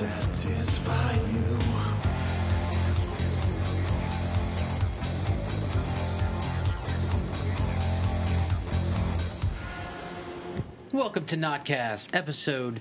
satisfy you. Welcome to Notcast, episode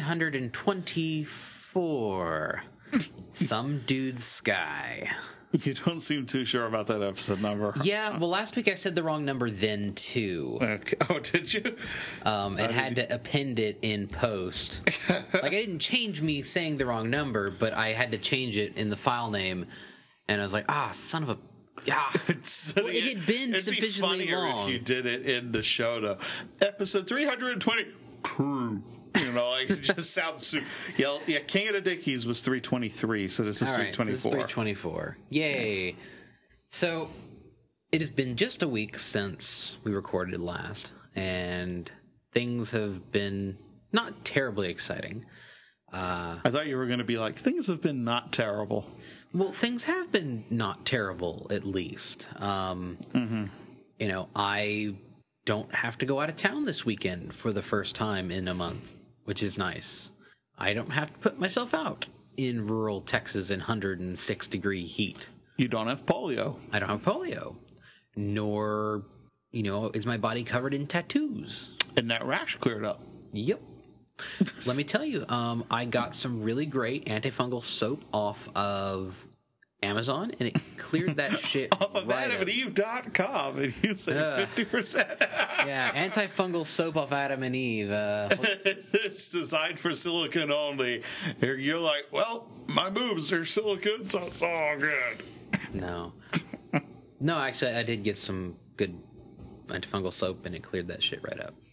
324. Some Dude's Sky. You don't seem too sure about that episode number. Yeah, well, last week I said the wrong number then, too. Okay. Oh, did you? And had to append it in post. Like, I didn't change me saying the wrong number, but I had to change it in the file name. And I was like, son of a... Yeah. Well, it had been sufficiently funnier long. if you did it in the show, though. Episode 320. You know, like, it just sounds super. Yeah, King of the Dickies was 323, so this is 324. This is 324. Yay. Okay. So, it has been just a week since we recorded last, and things have been not terribly exciting. I thought you were going to be like, things have been not terrible. Well, things have been not terrible, at least. You know, I don't have to go out of town this weekend for the first time in a month, which is nice. I don't have to put myself out in rural Texas in 106-degree heat. You don't have polio. I don't have polio. Nor, you know, is my body covered in tattoos. And that rash cleared up. Yep. Let me tell you, I got some really great antifungal soap off of Amazon, and it cleared that shit off of right AdamandEve.com, and you say 50%. Yeah, antifungal soap off Adam and Eve. It's designed for silicone only. You're like, well, my boobs are silicone, so it's all good. No. No, actually, I did get some good antifungal soap, and it cleared that shit right up.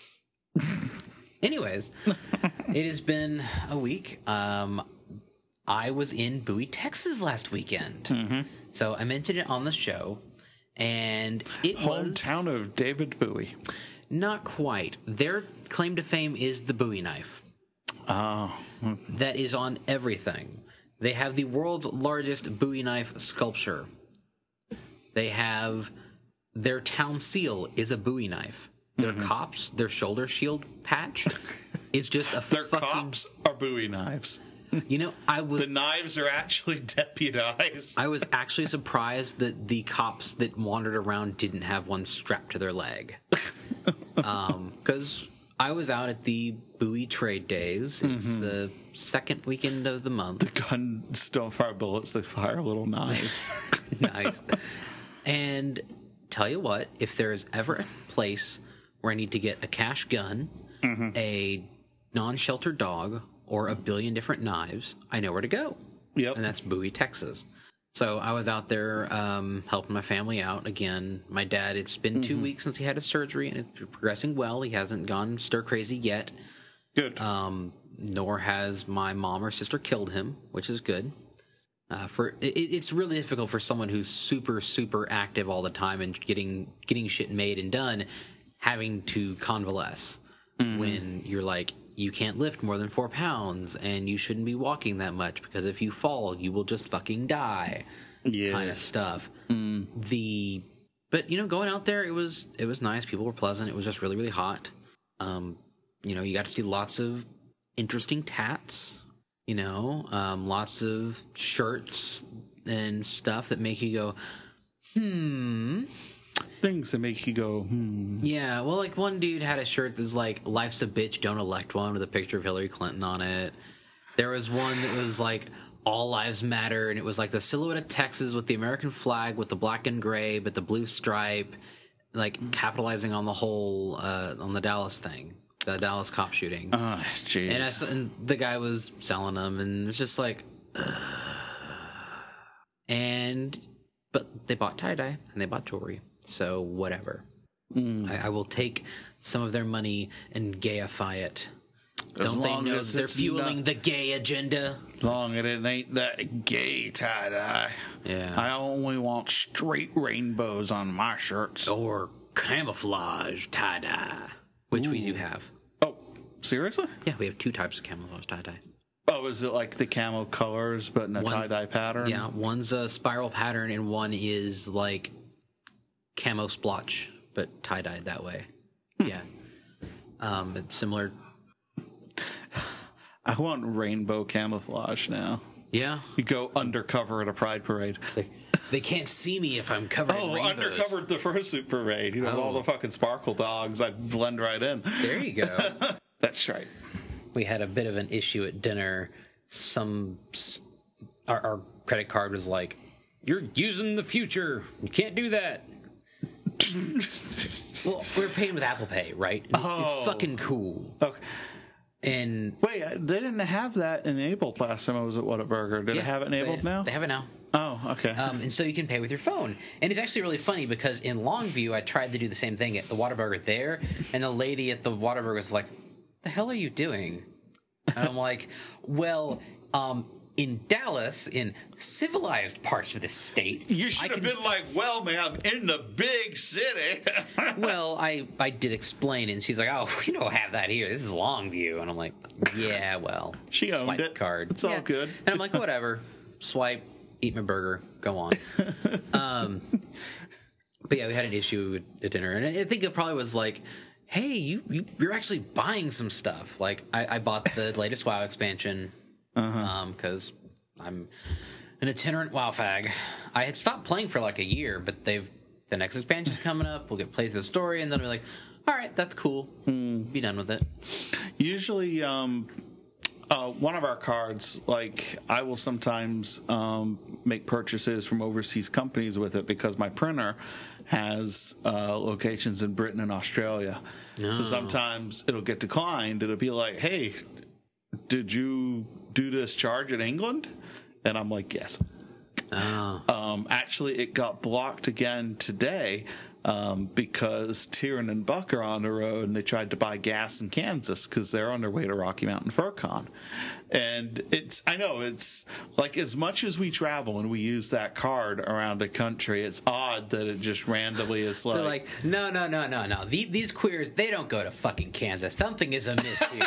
Anyways, it has been a week. I was in Bowie, Texas last weekend. Mm-hmm. So I mentioned it on the show, and it was... Hometown of David Bowie. Not quite. Their claim to fame is the Bowie knife. Oh. That is on everything. They have the world's largest Bowie knife sculpture. They have... Their town seal is a Bowie knife. Their cops, their shoulder shield patch is just a Their cops are Bowie knives. You know, the knives are actually deputized. I was actually surprised that the cops that wandered around didn't have one strapped to their leg. Because I was out at the Bowie Trade Days. It's the second weekend of the month. The guns don't fire bullets, they fire little knives. Nice. And tell you what, if there's ever a place where I need to get a cash gun, a non-shelter dog, or a billion different knives, I know where to go. Yep. And that's Bowie, Texas. So I was out there helping my family out. Again, my dad, it's been 2 weeks since he had his surgery, and it's progressing well. He hasn't gone stir-crazy yet. Good. Nor has my mom or sister killed him, which is good. It's really difficult for someone who's super, super active all the time and getting shit made and done, having to convalesce when you're like, you can't lift more than 4 pounds and you shouldn't be walking that much because if you fall, you will just fucking die. Yes. Kind of stuff. But you know, going out there, it was nice. People were pleasant. It was just really, really hot. You know, you got to see lots of interesting tats, you know, lots of shirts and stuff that make you go, Things that make you go, Yeah, well, like one dude had a shirt that's like, life's a bitch, don't elect one, with a picture of Hillary Clinton on it. There was one that was like, all lives matter, and it was like the silhouette of Texas with the American flag with the black and gray, but the blue stripe, like capitalizing on the whole, on the Dallas thing, the Dallas cop shooting. Oh, jeez. And the guy was selling them, and it's just like, but they bought tie-dye, and they bought jewelry. So, whatever. I will take some of their money and gayify it. Don't they know they're fueling the gay agenda? As long as it ain't that gay tie-dye. Yeah. I only want straight rainbows on my shirts. Or camouflage tie-dye, which we do have. Oh, seriously? Yeah, we have 2 types of camouflage tie-dye. Oh, is it like the camo colors, but in a tie-dye pattern? Yeah, one's a spiral pattern, and one is like camo splotch, but tie-dyed that way. Yeah. It's similar. I want rainbow camouflage now. Yeah. You go undercover at a pride parade. They can't see me if I'm covered in rainbows. Undercover at the fursuit parade. You know, all the fucking sparkle dogs. I'd blend right in. There you go. That's right. We had a bit of an issue at dinner. Our credit card was like, "You're using the future. You can't do that." Well, we're paying with Apple Pay, right? It's fucking cool. Okay. And wait, they didn't have that enabled last time I was at Whataburger. Did it have it enabled now? They have it now. Oh, okay. And so you can pay with your phone. And it's actually really funny because in Longview, I tried to do the same thing at the Whataburger there, and the lady at the Whataburger was like, "The hell are you doing?" And I'm like, "Well, in Dallas, in civilized parts of this state, you should have been like, well, ma'am, in the big city." Well, I did explain it, and she's like, "Oh, we don't have that here. This is Longview." And I'm like, "Yeah, well, she owned swipe it. Card. It's all good." And I'm like, "Whatever. Swipe, eat my burger, go on." But yeah, we had an issue at dinner, and I think it probably was like, "Hey, you're actually buying some stuff." Like I bought the latest WoW expansion because I'm an itinerant WoW fag. I had stopped playing for like a year, but the next expansion's coming up. We'll get play through the story, and then I'll be like, "All right, that's cool. Be done with it." Usually, one of our cards, like I will sometimes make purchases from overseas companies with it because my printer has locations in Britain and Australia. So sometimes it'll get declined. It'll be like, "Hey, did you do this charge in England?" And I'm like, "Yes." Actually, it got blocked again today because Tyrion and Buck are on the road, and they tried to buy gas in Kansas because they're on their way to Rocky Mountain FurCon. And I know it's like, as much as we travel and we use that card around the country, it's odd that it just randomly is like, they're like, no. These queers, they don't go to fucking Kansas. Something is amiss here.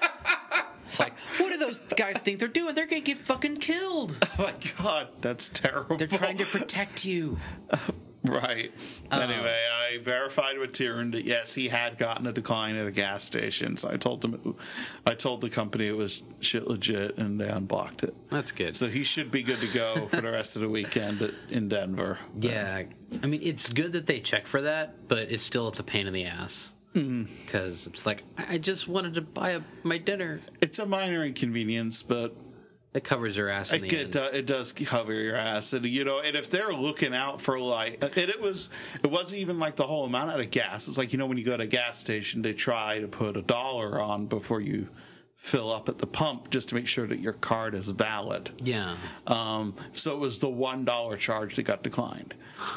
It's like, what do those guys think they're doing? They're gonna get fucking killed. Oh my God, that's terrible. They're trying to protect you. Right. Anyway, I verified with Tyrion that yes, he had gotten a decline at a gas station. So I told the company it was shit legit, and they unblocked it. That's good. So he should be good to go for the rest of the weekend in Denver. Yeah, I mean, it's good that they check for that, but it's a pain in the ass. Because it's like, I just wanted to buy my dinner. It's a minor inconvenience, but it covers your ass in the end. It does cover your ass, and and if they're looking out for like, it wasn't even like the whole amount of the gas. It's like, when you go to a gas station, they try to put $1 on before you fill up at the pump just to make sure that your card is valid. Yeah. So it was the $1 charge that got declined.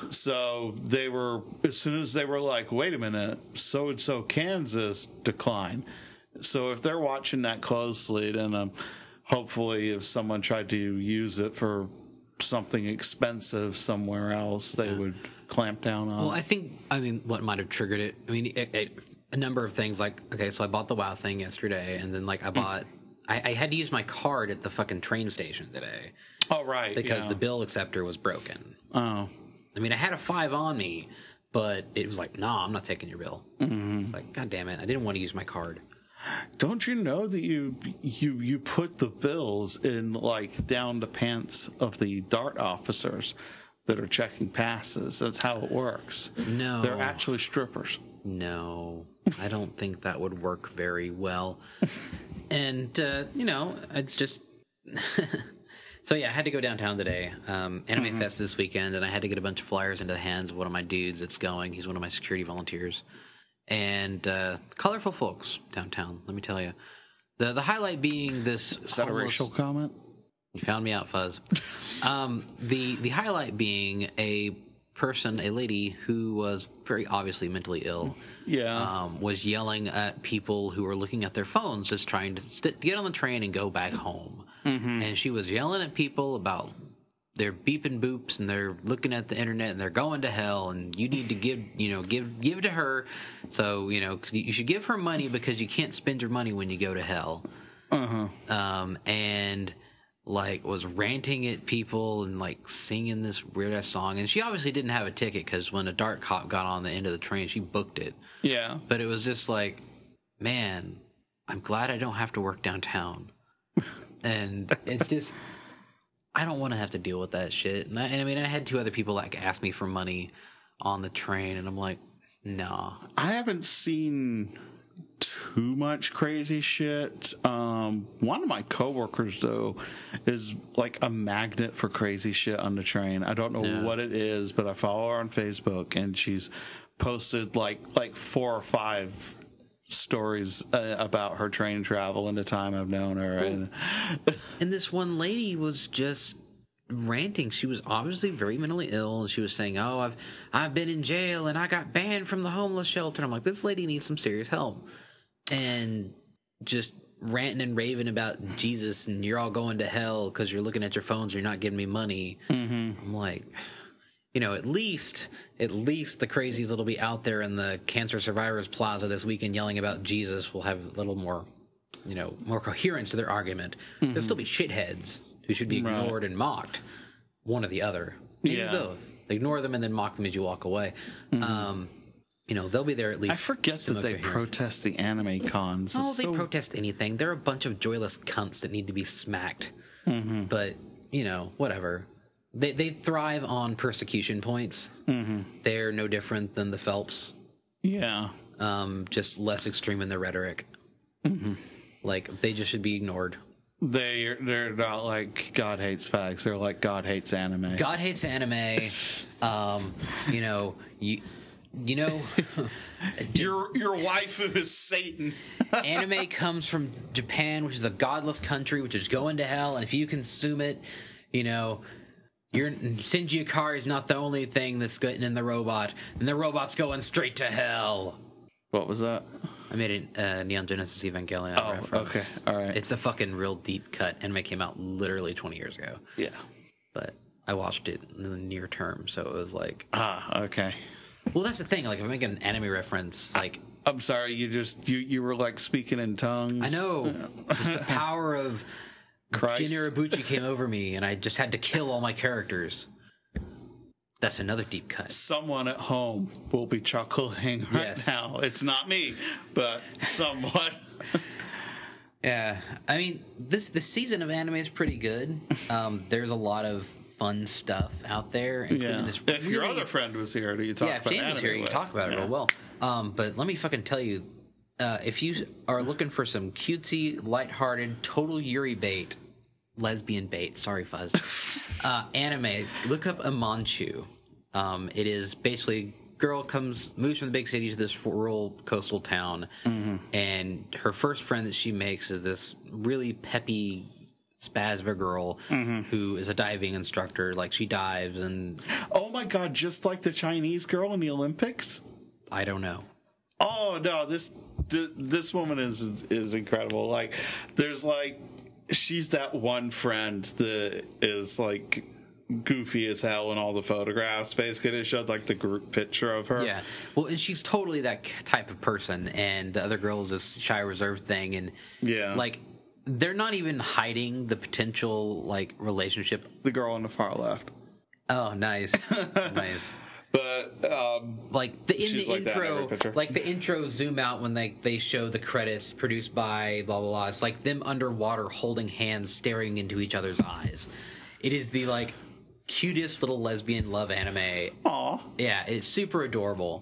So they were, as soon as they were like, wait a minute, so-and-so Kansas decline. So if they're watching that closely, then hopefully if someone tried to use it for something expensive somewhere else, they would clamp down on it. Well, I mean, what might have triggered it? I mean, a number of things. Like, okay, so I bought the WoW thing yesterday, and then like I had to use my card at the fucking train station today. Oh, right. Because the bill acceptor was broken. Oh. I mean, I had a 5 on me, but it was like, nah, I'm not taking your bill. Mm-hmm. Like, God damn it, I didn't want to use my card. Don't you know that you put the bills in like down the pants of the DART officers that are checking passes? That's how it works. No. They're actually strippers. No, I don't think that would work very well. And, it's just... So, yeah, I had to go downtown today, Anime Fest this weekend, and I had to get a bunch of flyers into the hands of one of my dudes that's going. He's one of my security volunteers. And colorful folks downtown, let me tell you. The highlight being this... Is that a racial comment? You found me out, Fuzz. The highlight being a lady who was very obviously mentally ill. Yeah. Was yelling at people who were looking at their phones, just trying to get on the train and go back home. Mm-hmm. And she was yelling at people about their beeping boops, and they're looking at the internet, and they're going to hell, and you need to give to her. So, you should give her money because you can't spend your money when you go to hell. Uh-huh. And like was ranting at people and like singing this weird ass song. And she obviously didn't have a ticket because when a DART cop got on the end of the train, she booked it. Yeah. But it was just like, man, I'm glad I don't have to work downtown. And it's just, I don't want to have to deal with that shit. And I mean, I had 2 other people like ask me for money on the train, and I'm like, nah. I haven't seen too much crazy shit. One of my coworkers though is like a magnet for crazy shit on the train. I don't know what it is, but I follow her on Facebook, and she's posted like 4 or 5 stories about her train travel in the time I've known her. And this one lady was just ranting. She was obviously very mentally ill, and she was saying, "Oh, I've been in jail and I got banned from the homeless shelter." And I'm like, this lady needs some serious help. And just ranting and raving about Jesus and you're all going to hell because you're looking at your phones and you're not giving me money. I'm like, you know, at least the crazies that'll be out there in the Cancer Survivors Plaza this weekend yelling about Jesus will have a little more, you know, more coherence to their argument. There'll still be shitheads who should be ignored and mocked, one or the other. Maybe both. Ignore them and then mock them as you walk away. You know, they'll be there at least. I forget that they protest the anime cons. Oh, they protest anything. They're a bunch of joyless cunts that need to be smacked. But, you know, whatever. They thrive on persecution points. They're no different than the Phelps. Yeah. Just less extreme in their rhetoric. Like, they just should be ignored. They're not like God hates fags. They're like God hates anime. God hates anime. You know, you know, your waifu is Satan. Anime comes from Japan, which is a godless country, which is going to hell. And if you consume it, you know, Shinji Ikari is not the only thing that's getting in the robot, and the robot's going straight to hell. What was that? I made a Neon Genesis Evangelion reference. Okay, all right. It's a fucking real deep cut. Anime came out literally 20 years ago. Yeah. But I watched it in the near term, so it was like... okay. Well, that's the thing. Like, if I make an anime reference, like... I'm sorry, you were like speaking in tongues. I know. Just the power of Christ. Jin Urabuchi came over me, and I just had to kill all my characters. That's another deep cut. Someone at home will be chuckling right now. It's not me, but someone. Yeah. I mean, this season of anime is pretty good. There's a lot of fun stuff out there. Yeah. If your other friend was here, do you talk about if James was here, you talk about it real well. But let me fucking tell you, if you are looking for some cutesy, lighthearted, total Yuri bait, lesbian bait, sorry Fuzz, anime, look up Amanchu. It is basically girl moves from the big city to this rural coastal town, and her first friend that she makes is this really peppy spaz of a girl who is a diving instructor. Like, she dives and... Oh my god, just like the Chinese girl in the Olympics? I don't know. Oh no, this woman is incredible. Like, there's like, she's that one friend that is like goofy as hell in all the photographs. Basically, it showed like the group picture of her. Yeah, well, and she's totally that type of person, and the other girl is this shy, reserved thing, and like, they're not even hiding the potential like relationship. The girl on the far left. Oh, nice, nice. But like the intro, like the intro zoom out when they show the credits produced by blah blah blah. It's like them underwater holding hands, staring into each other's eyes. It is the like cutest little lesbian love anime. Aw. Yeah, it's super adorable.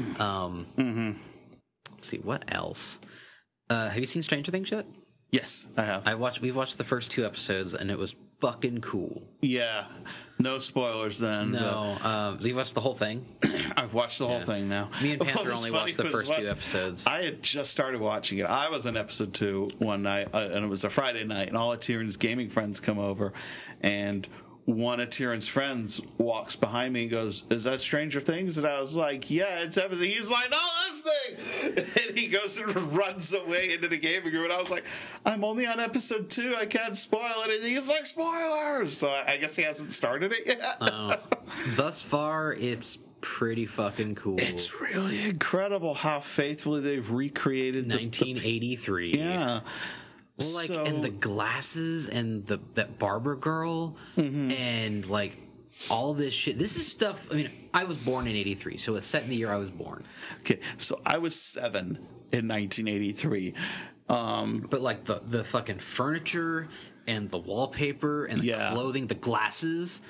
Let's see what else. Have you seen Stranger Things yet? Yes, I have. We've watched the first 2 episodes, and it was fucking cool. Yeah, no spoilers then. No, so you watched the whole thing? I've watched the whole thing now. Me and Panther only watched the first 2 episodes. I had just started watching it. I was in episode 2 one night, and it was a Friday night, and all of Tyrion's gaming friends come over, and one of Tyrion's friends walks behind me and goes, "Is that Stranger Things?" And I was like, "Yeah, it's everything." He's like, "No, this thing!" And he goes and runs away into the gaming room, and I was like, "I'm only on episode 2. I can't spoil anything." He's like, "Spoilers!" So I guess he hasn't started it yet. Thus far, it's pretty fucking cool. It's really incredible how faithfully they've recreated 1983. Yeah. Well, like, and the glasses and that barber girl and like all this shit. This is stuff. I mean, I was born in '83, so it's set in the year I was born. Okay, so I was 7 in 1983. But like the fucking furniture and the wallpaper and the clothing, the glasses.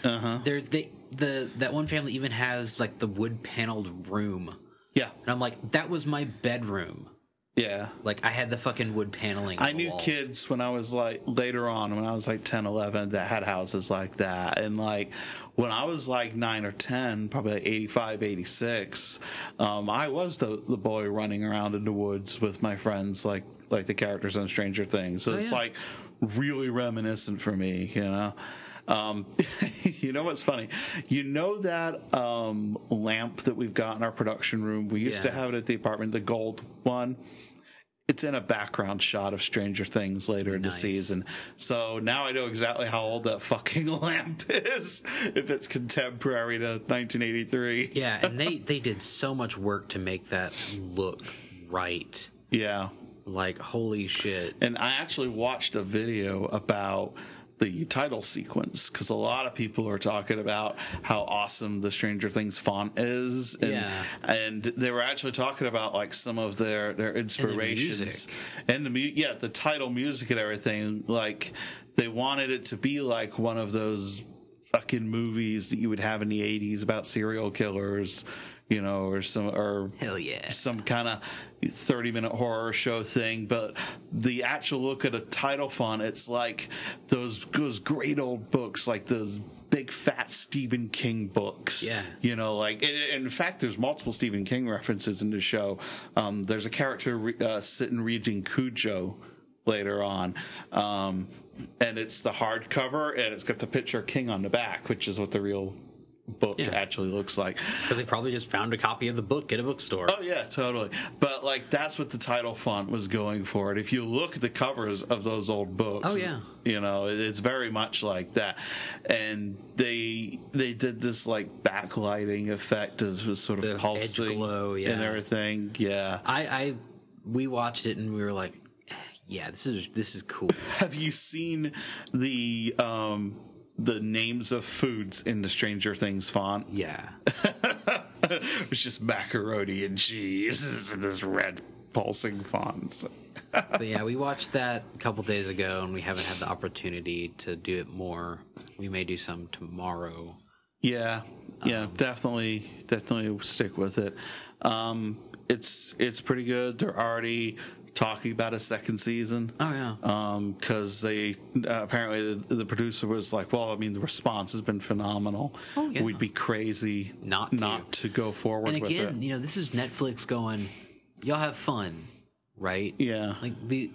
That one family even has like the wood paneled room. Yeah. And I'm like, that was my bedroom. Yeah. Like, I had the fucking wood paneling. I knew kids when I was like, later on, when I was like 10, 11, that had houses like that. And like, when I was like 9 or 10, probably like 85, 86, I was the boy running around in the woods with my friends, like the characters on Stranger Things. So it's like really reminiscent for me, you know? You know what's funny? You know that lamp that we've got in our production room? We used to have it at the apartment, the gold one. It's in a background shot of Stranger Things later in the season. So now I know exactly how old that fucking lamp is, if it's contemporary to 1983. Yeah, and they did so much work to make that look right. Yeah. Like, holy shit. And I actually watched a video about the title sequence, because a lot of people are talking about how awesome the Stranger Things font is, and they were actually talking about like some of their inspirations and the title music and everything. Like, they wanted it to be like one of those fucking movies that you would have in the 80s about serial killers, you know, or hell yeah, some kind of 30-minute horror show thing. But the actual look at a title font, it's like those great old books, like those big fat Stephen King books. Yeah, you know, like in fact, there's multiple Stephen King references in the show. There's a character sitting reading Cujo later on, and it's the hardcover, and it's got the picture of King on the back, which is what the real book actually looks like. Because they probably just found a copy of the book at a bookstore. Oh yeah, totally. But like, that's what the title font was going for. And if you look at the covers of those old books, you know, it's very much like that. And they did this like backlighting effect as was sort of the pulsing edge glow, and everything. Yeah, we watched it and we were like, yeah, this is cool. Have you seen the names of foods in the Stranger Things font? Yeah. It's just macaroni and cheese in this red pulsing font. But yeah, we watched that a couple days ago, and we haven't had the opportunity to do it more. We may do some tomorrow. Yeah, definitely stick with it. It's pretty good. They're already talking about a second season. Oh yeah. Because they apparently the producer was like, well, I mean, the response has been phenomenal. Oh, yeah. We'd be crazy not to go forward with it. And again, you know, this is Netflix going, y'all have fun, right? Yeah. Like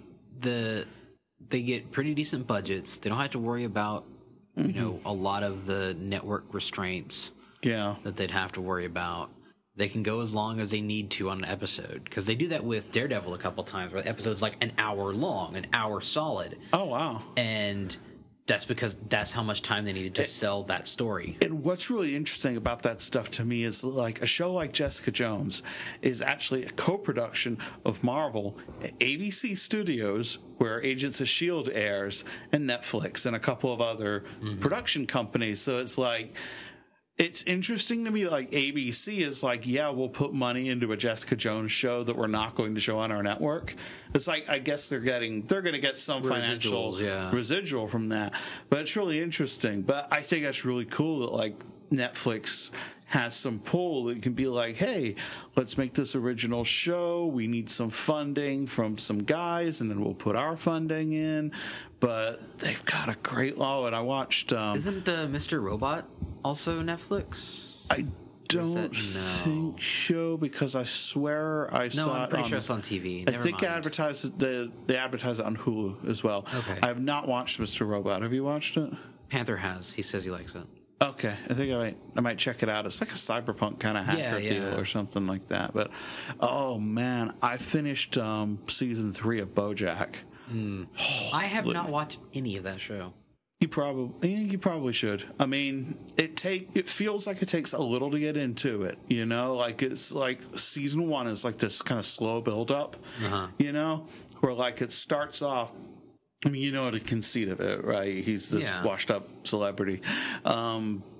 they get pretty decent budgets. They don't have to worry about you know, a lot of the network restraints that they'd have to worry about. They can go as long as they need to on an episode, because they do that with Daredevil a couple times, where the episode's like an hour long, an hour solid. Oh, wow. And that's because that's how much time they needed to sell that story. And what's really interesting about that stuff to me is, like, a show like Jessica Jones is actually a co-production of Marvel, ABC Studios, where Agents of S.H.I.E.L.D. airs, and Netflix, and a couple of other production companies. So it's like, it's interesting to me, like, ABC is like, yeah, we'll put money into a Jessica Jones show that we're not going to show on our network. It's like, I guess they're going to get some financial residual from that. But it's really interesting. But I think that's really cool that, like, Netflix has some pull that can be like, hey, let's make this original show. We need some funding from some guys, and then we'll put our funding in. But they've got a great law, and I watched... Isn't Mr. Robot also Netflix? I don't think so, because I swear I saw it. No, I'm pretty sure it's on TV. I think they advertise it on Hulu as well. Okay. I have not watched Mr. Robot. Have you watched it? Panther has. He says he likes it. Okay, I think I might check it out. It's like a cyberpunk kind of hacker deal or something like that. But oh man, I finished season 3 of BoJack. I have not watched any of that show. You probably should. I mean, it feels like it takes a little to get into it, you know? Like, it's like season 1 is like this kind of slow build up, you know, where like it starts off. I mean, you know the conceit of it, right? He's this washed up celebrity.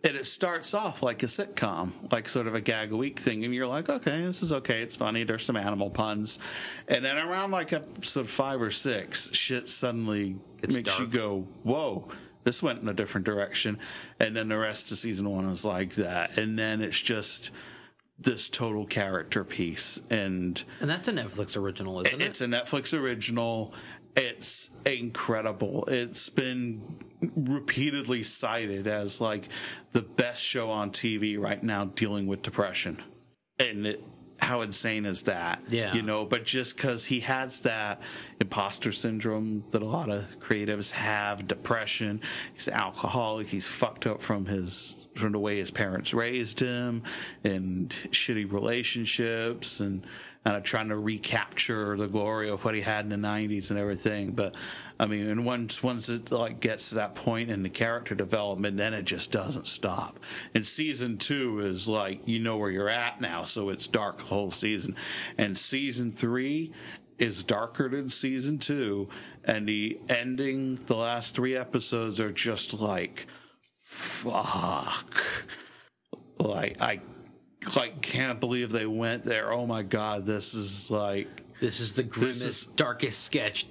and it starts off like a sitcom, like sort of a gag a week thing, and you're like, okay, this is okay, it's funny, there's some animal puns, and then around like episode 5 or 6, shit suddenly makes you go, whoa, this went in a different direction, and then the rest of season 1 was like that, and then it's just this total character piece, and that's a Netflix original, isn't it? It's a Netflix original. It's incredible. It's been repeatedly cited as like the best show on TV right now dealing with depression. And how insane is that? Yeah. You know, but just because he has that imposter syndrome that a lot of creatives have, depression, he's an alcoholic, he's fucked up from the way his parents raised him, and shitty relationships, and trying to recapture the glory of what he had in the 90s and everything. But I mean, and once it like gets to that point in the character development, then it just doesn't stop. And season 2 is like, you know where you're at now, so it's dark the whole season. And season 3 is darker than season 2, and the ending, the last 3 episodes are just like, fuck. I can't believe they went there. Oh my god, this is the grimmest, darkest sketch.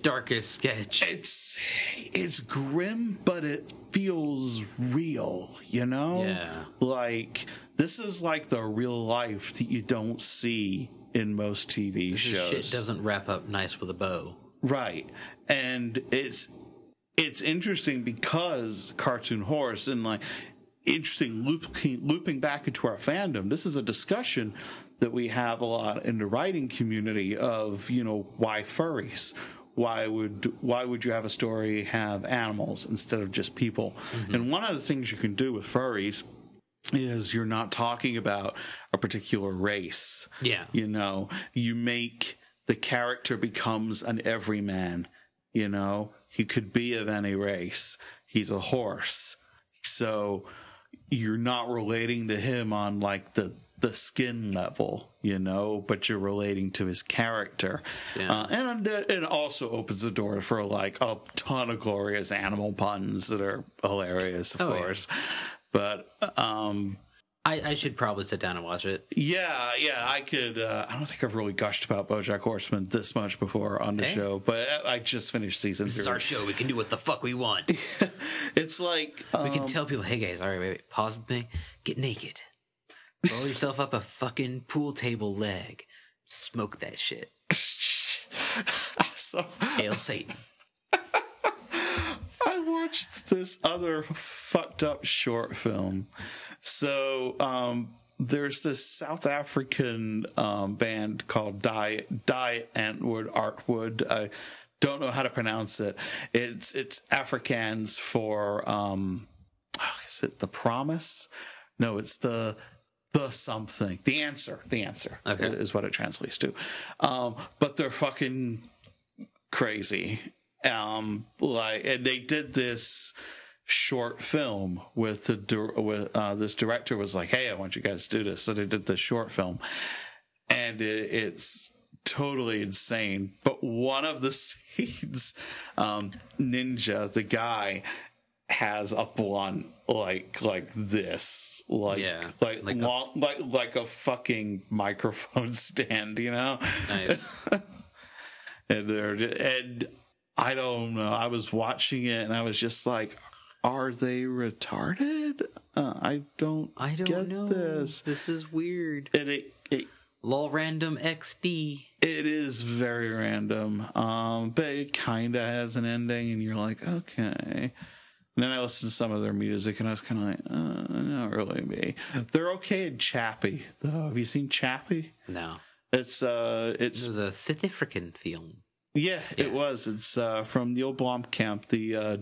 It's grim, but it feels real, you know? Yeah. Like, this is like the real life that you don't see in most TV shows. Shit doesn't wrap up nice with a bow. Right. And it's interesting because Cartoon Horse, and like, interesting looping back into our fandom, this is a discussion that we have a lot in the writing community of, you know, why furries? Why would you have a story have animals instead of just people? Mm-hmm. And one of the things you can do with furries is you're not talking about a particular race. Yeah. You know, you make the character becomes an everyman, you know? He could be of any race. He's a horse. So you're not relating to him on like the skin level, you know, but you're relating to his character. Yeah. And it also opens the door for like a ton of glorious animal puns that are hilarious, of course. Yeah. But I should probably sit down and watch it. Yeah, I could. I don't think I've really gushed about BoJack Horseman this much before on the show, but I just finished season 3. This is our show. We can do what the fuck we want. It's like we can tell people, hey guys, all right, wait, pause the thing, get naked, roll yourself up a fucking pool table leg, smoke that shit. Hail Satan. I watched this other fucked up short film. So there's this South African band called Die Antwoord. I don't know how to pronounce it. It's Afrikaans for is it The Promise? No, it's the something. The answer. Okay. Is what it translates to. But they're fucking crazy. And they did this short film with this director was like, hey, I want you guys to do this. So they did this short film, and it's totally insane. But one of the scenes, Ninja, the guy, has a blunt like this, like a fucking microphone stand, you know? Nice. and I don't know. I was watching it and I was just like, are they retarded? I don't get know. this. This is weird. And it LOL random XD. It is very random. But it kind of has an ending, and you're like, okay. And then I listened to some of their music, and I was kind of like, not really me. They're okay in Chappie, though. Have you seen Chappie? No. It was a South African film. Yeah, it was. It's from Neil Blomkamp, the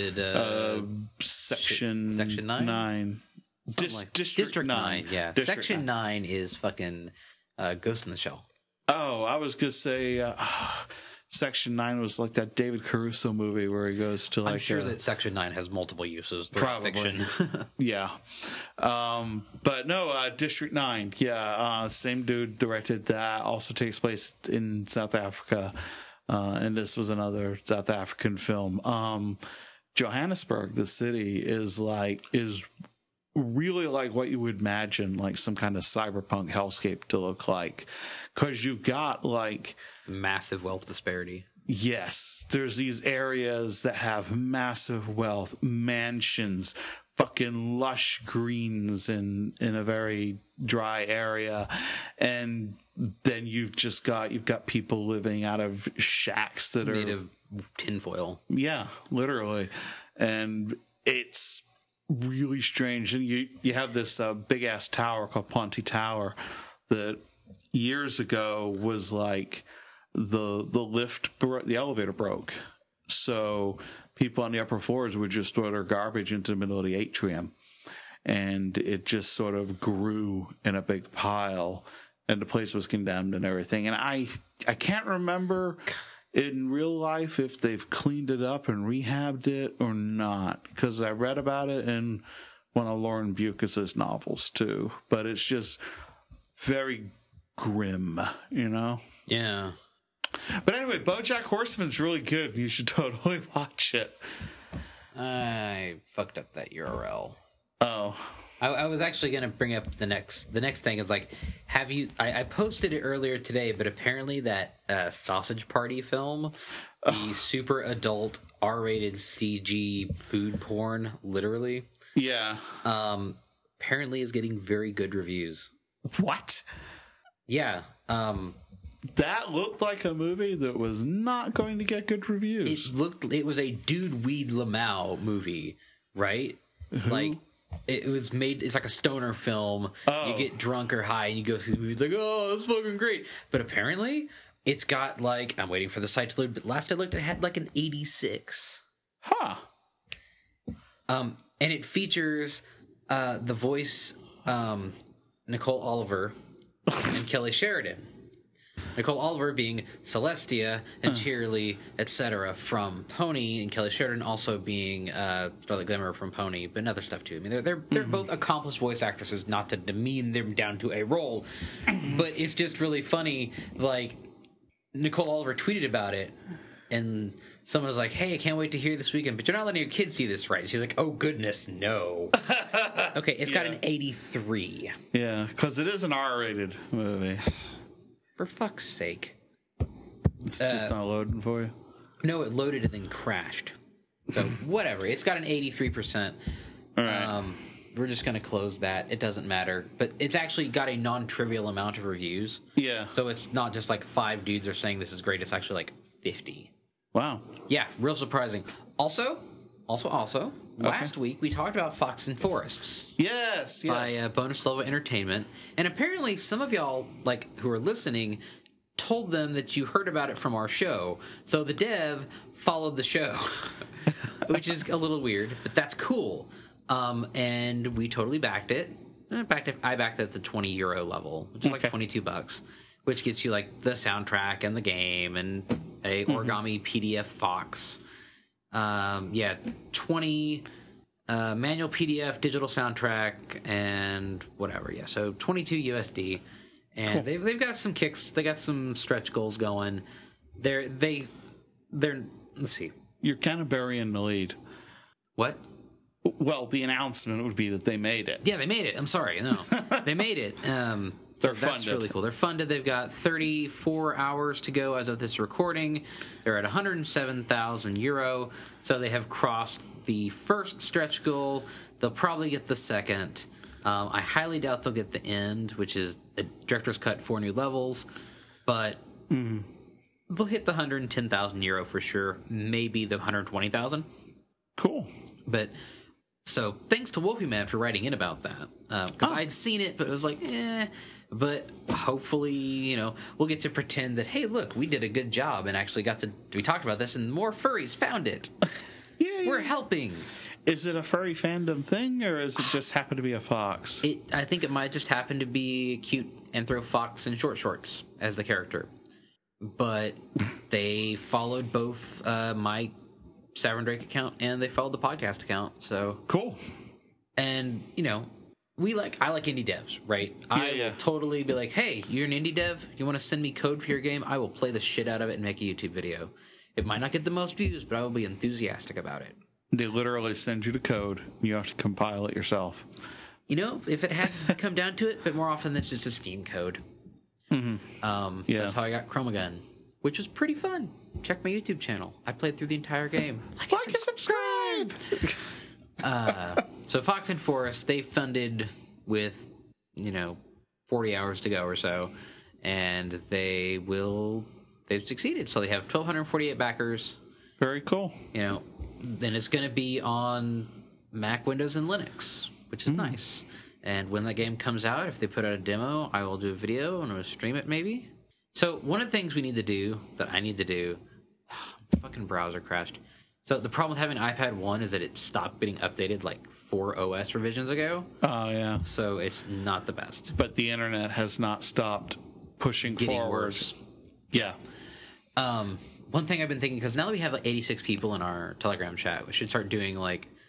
Section 9? District 9. Yeah. Section 9 is fucking Ghost in the Shell. Oh, I was going to say Section 9 was like that David Caruso movie where he goes to like... I'm sure that Section 9 has multiple uses. Probably. Fiction. Yeah. But no, District 9. Yeah, same dude directed that. Also takes place in South Africa. And this was another South African film. Johannesburg, the city, is really like what you would imagine like some kind of cyberpunk hellscape to look like, because you've got like Massive wealth disparity. yes, there's these areas that have massive wealth, mansions, fucking lush greens in a very dry area, and then you've got people living out of shacks that Made are of tinfoil. yeah, literally, and it's really strange. And you have this big ass tower called Ponte Tower that years ago was like the elevator broke, so people on the upper floors would just throw their garbage into the middle of the atrium, and it just sort of grew in a big pile, and the place was condemned and everything. And I can't remember in real life if they've cleaned it up and rehabbed it or not, because I read about it in one of Lauren Bucas's novels too. But it's just very grim, you know? Yeah. But anyway, BoJack Horseman's really good. You should totally watch it. I fucked up that URL. Oh. I was actually going to bring up the next thing is like, have you? I posted it earlier today, but apparently that Sausage Party film, the super adult R-rated CG food porn, literally, Yeah. apparently is getting very good reviews. What? Yeah. That looked like a movie that was not going to get good reviews. It was a Dude Weed Lamau movie, right? Like. It was made. It's like a stoner film. Oh. You get drunk or high, and you go see the movie. It's like, oh, it's fucking great. But apparently, it's got like, I'm waiting for the site to load. But last I looked, it had like an 86. Huh. And it features the voice Nicole Oliver and Kelly Sheridan. Nicole Oliver being Celestia and Cheerly, etc. from Pony, and Kelly Sheridan also being Starlight Glimmer from Pony, but other stuff too. I mean, they're both accomplished voice actresses, not to demean them down to a role, but it's just really funny. Like, Nicole Oliver tweeted about it, and someone was like, "Hey, I can't wait to hear this weekend, but you're not letting your kids see this, right?" She's like, "Oh goodness, no." Okay, it's got an 83. Yeah, because it is an R-rated movie. For fuck's sake. It's just not loading for you? No, it loaded and then crashed. So, whatever. It's got an 83%. All right. We're just going to close that. It doesn't matter. But it's actually got a non-trivial amount of reviews. Yeah. So it's not just like 5 dudes are saying this is great. It's actually like 50. Wow. Yeah, real surprising. Also, last week we talked about Fox and Forests. Yes. By Bonus Level Entertainment. And apparently some of y'all, like, who are listening, told them that you heard about it from our show. So the dev followed the show, which is a little weird, but that's cool. And we totally backed it. I backed it at the €20 level, which is like $22, which gets you like the soundtrack and the game and a origami PDF Fox. 20 manual PDF, digital soundtrack, and whatever. Yeah, so 22 USD, and cool. they've got some kicks. They got some stretch goals going. They're let's see. You're kind of burying the lead. What? Well, the announcement would be that they made it. Yeah, they made it. I'm sorry. No, they made it. So that's really cool. They're funded. They've got 34 hours to go as of this recording. They're at €107,000. So they have crossed the first stretch goal. They'll probably get the second. I highly doubt they'll get the end, which is a director's cut, 4 new levels. But they'll hit the €110,000 for sure. Maybe the 120,000. Cool. But so thanks to Wolfie Man for writing in about that. Because I'd seen it, but it was like, eh. But hopefully, we'll get to pretend that, hey, look, we did a good job and actually we talked about this and more furries found it. Yeah. We're helping. Is it a furry fandom thing, or is it just happen to be a fox? I think it might just happen to be cute Anthro Fox in short shorts as the character. But they followed both my Savern Drake account and they followed the podcast account. So cool. And, I like indie devs, right? I will totally be like, hey, you're an indie dev? You want to send me code for your game? I will play the shit out of it and make a YouTube video. It might not get the most views, but I will be enthusiastic about it. They literally send you the code. You have to compile it yourself. if it had come down to it, but more often that's just a Steam code. Yeah. That's how I got Chromagun, which was pretty fun. Check my YouTube channel. I played through the entire game. Like and subscribe! So Fox and Forest, they funded with, 40 hours to go or so, and they've succeeded. So they have 1,248 backers. Very cool. Then it's going to be on Mac, Windows, and Linux, which is nice. And when that game comes out, if they put out a demo, I will do a video and I'll stream it maybe. So one of the things I need to do, fucking browser crashed. So the problem with having iPad 1 is that it stopped getting updated like 4 OS revisions ago. Oh, yeah. So it's not the best. But the internet has not stopped pushing Getting forward. worse. Yeah. One thing I've been thinking, because now that we have like 86 people in our Telegram chat, I should start doing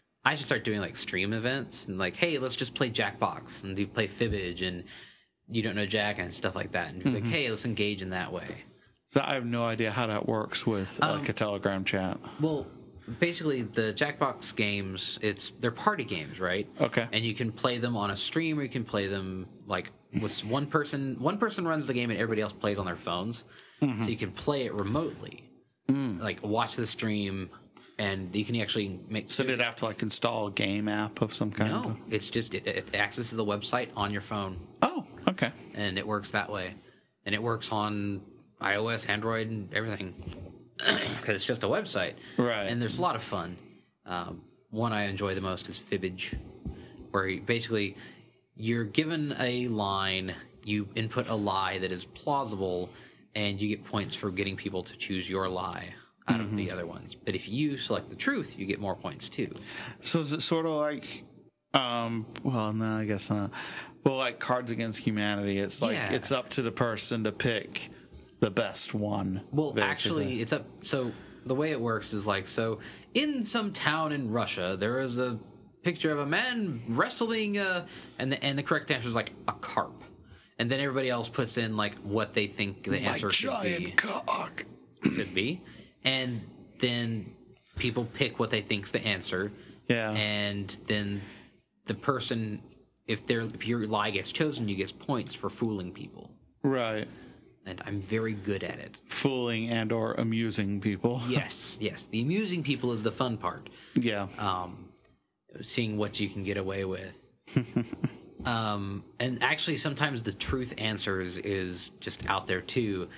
stream events and like, hey, let's just play Jackbox and play Fibbage and You Don't Know Jack and stuff like that. And be like, hey, let's engage in that way. So I have no idea how that works with like a Telegram chat. Well, basically the Jackbox games, they're party games, right? Okay. And you can play them on a stream, or you can play them like with one person. One person runs the game and everybody else plays on their phones. So you can play it remotely. Like watch the stream, and you can actually make. So did it have to like install a game app of some kind? No, it's just it accesses the website on your phone. Oh, okay. And it works that way, and it works on iOS, Android, and everything because it's just a website. Right. And there's a lot of fun. One I enjoy the most is Fibbage, where you're given a line, you input a lie that is plausible, and you get points for getting people to choose your lie out of the other ones. But if you select the truth, you get more points too. So is it sort of like, well, no, I guess not. Well, like Cards Against Humanity, it's like it's up to the person to pick the best one. Well, basically. actually, it's up. So the way it works is like, so in some town in Russia, there is a picture of a man wrestling, and the correct answer is like a carp. And then everybody else puts in like what they think the answer should be. Cock. Could be. And then people pick what they think's the answer. Yeah. And then the person, if your lie gets chosen, you get points for fooling people. Right. And I'm very good at it. Fooling and or amusing people. Yes. The amusing people is the fun part. Yeah. Seeing what you can get away with. And actually, sometimes the truth answers is just out there too.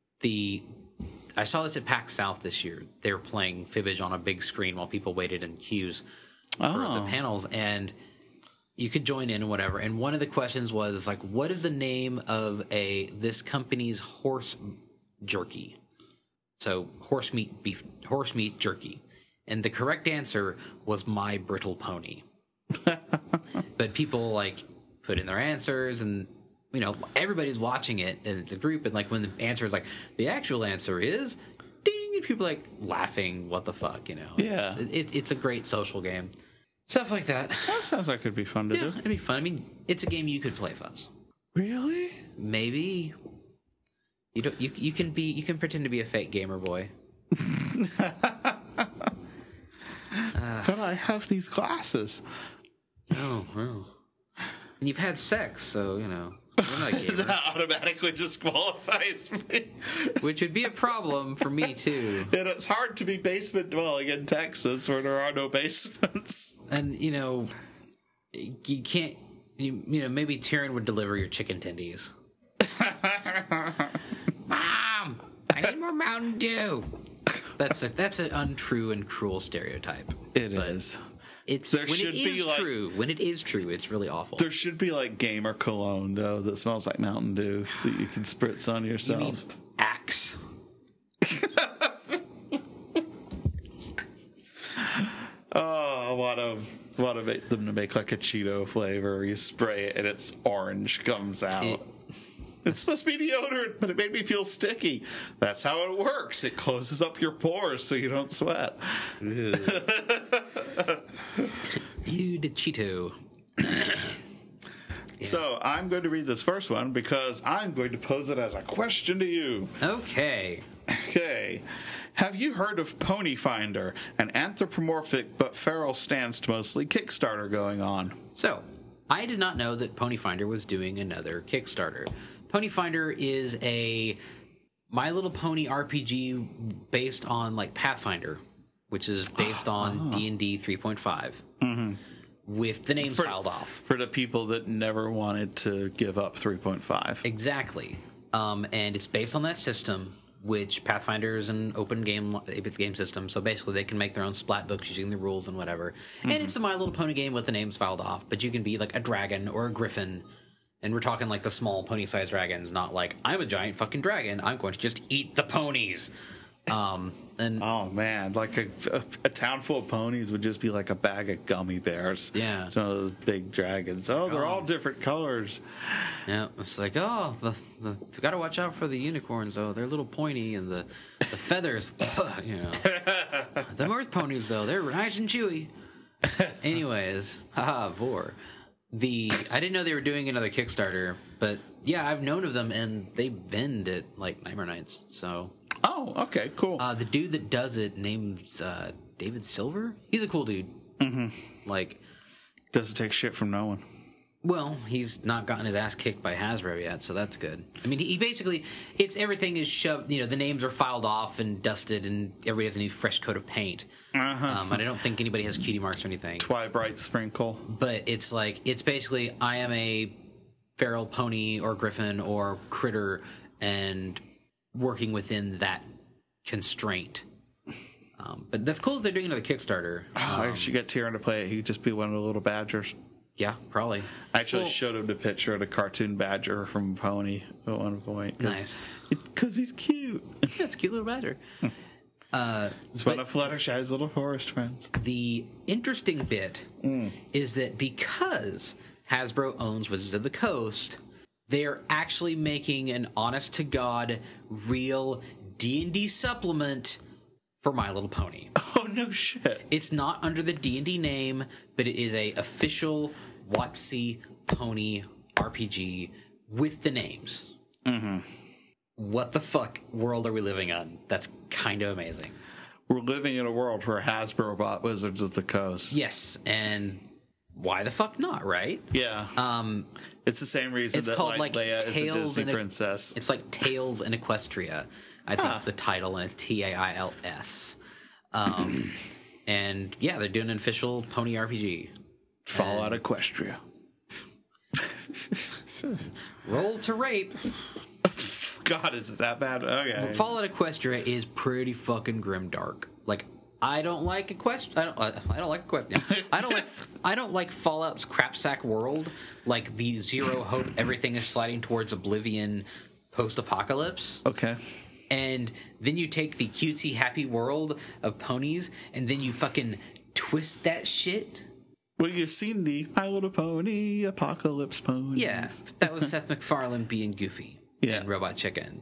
I saw this at PAX South this year. They were playing Fibbage on a big screen while people waited in queues for the panels, and you could join in and whatever. And one of the questions was like, "What is the name of this company's horse jerky?" So horse meat jerky, and the correct answer was My Brittle Pony. But people like put in their answers, and everybody's watching it in the group, and like when the answer is like the actual answer is ding, and people like laughing, what the fuck, Yeah. It's a great social game, stuff like that. That sounds like it'd be fun to do. It'd be fun. I mean, it's a game you could play, Fuzz. Really? Maybe you can pretend to be a fake gamer boy. But I have these glasses. Oh well. And you've had sex, so you're not a gamer. That automatically disqualifies me. Which would be a problem for me too. And it's hard to be basement dwelling in Texas where there are no basements. And you can't. Maybe Tyrion would deliver your chicken tendies. Mom, I need more Mountain Dew. That's an untrue and cruel stereotype. It is. When it is true, it's really awful. There should be like gamer cologne though that smells like Mountain Dew that you can spritz on yourself. You mean Axe? Oh, I want to make them to make like a Cheeto flavor. You spray it and it's orange comes out. It's supposed to be deodorant, but it made me feel sticky. That's how it works. It closes up your pores so you don't sweat. Ew, the Cheeto. So I'm going to read this first one because I'm going to pose it as a question to you. Okay. Have you heard of Pony Finder, an anthropomorphic but feral stanced mostly Kickstarter going on? So, I did not know that Pony Finder was doing another Kickstarter. Pony Finder is a My Little Pony RPG based on like Pathfinder, which is based on D&D 3.5, with the names filed off. For the people that never wanted to give up 3.5. Exactly. And it's based on that system, which Pathfinder is an open game, it's a game system, so basically they can make their own splat books using the rules and whatever. And it's a My Little Pony game with the names filed off, but you can be like a dragon or a griffin. And we're talking like the small pony-sized dragons, not like, I'm a giant fucking dragon, I'm going to just eat the ponies. And oh man, like a town full of ponies would just be like a bag of gummy bears. Yeah. Some of those big dragons. Oh, they're all different colors. Yeah, it's like, oh, you got to watch out for the unicorns, though. They're a little pointy, and the feathers, you know. The Earth ponies, though, they're nice and chewy. Anyways, haha, Vor. I didn't know they were doing another Kickstarter, but yeah, I've known of them, and they vend at like Nightmare Nights, so. Oh, okay, cool. The dude that does it, name's David Silver. He's a cool dude. Mm-hmm. Like, doesn't take shit from no one. Well, he's not gotten his ass kicked by Hasbro yet, so that's good. I mean, he basically, everything is shoved, you know, the names are filed off and dusted, and everybody has a new fresh coat of paint. And I don't think anybody has cutie marks or anything. Twilight sprinkle. But it's like, it's basically, I am a feral pony or griffin or critter, and working within that constraint. But that's cool that they're doing another Kickstarter. I should get Tyrion to play it. He could just be one of the little badgers. Yeah, probably. I actually showed him the picture of the cartoon badger from Pony at one point. Nice. Because he's cute. Yeah, it's a cute little badger. It's one of Fluttershy's little forest friends. The interesting bit is that because Hasbro owns Wizards of the Coast, they are actually making an honest-to-God, real D&D supplement for My Little Pony. Oh, no shit. It's not under the D&D name, but it is a official WotC Pony RPG with the names. Mm-hmm. What the fuck world are we living on? That's kind of amazing. We're living in a world where Hasbro bought Wizards of the Coast. Yes, and why the fuck not, right? Yeah. It's the same reason it's that called, like Leia is a Disney princess. It's like Tales in Equestria. I think it's the title, and it's TAILS. And yeah, they're doing an official pony RPG. Fallout Equestria. Roll to rape. God, is it that bad? Okay. Fallout Equestria is pretty fucking grimdark. Like, I don't like Equestria. I don't like Equestria. I don't like Fallout's crapsack world. Like the zero hope, everything is sliding towards oblivion, post-apocalypse. Okay. And then you take the cutesy happy world of ponies, and then you fucking twist that shit. Well, you've seen the My Little Pony Apocalypse Ponies. Yeah, that was Seth MacFarlane being Goofy and Robot Chicken.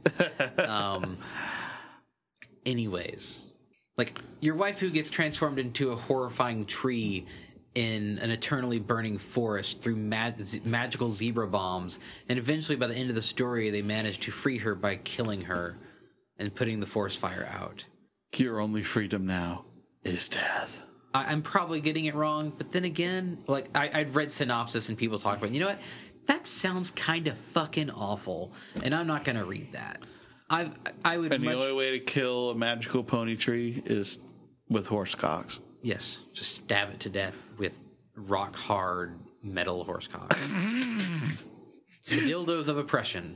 Anyways, like your wife who gets transformed into a horrifying tree in an eternally burning forest through magical zebra bombs, and eventually by the end of the story they manage to free her by killing her and putting the forest fire out. Your only freedom now is death. I'm probably getting it wrong, but then again, like I'd read synopsis and people talk about, you know what? That sounds kind of fucking awful, and I'm not going to read that. I would. And the only way to kill a magical pony tree is with horse cocks. Yes, just stab it to death with rock hard metal horse cocks. Dildos of oppression.